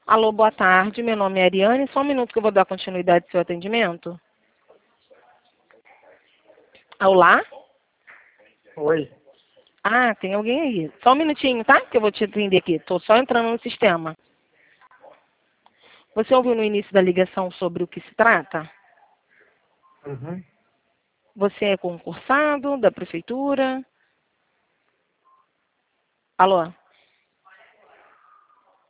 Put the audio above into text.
Alô, boa tarde. Meu nome é Ariane. Só um minuto que eu vou dar continuidade ao seu atendimento. Olá? Oi. Ah, tem alguém aí. Só um minutinho, tá? Que eu vou te atender aqui. Estou só entrando no sistema. Você ouviu no início da ligação sobre o que se trata? Uhum. Você é concursado da prefeitura? Alô?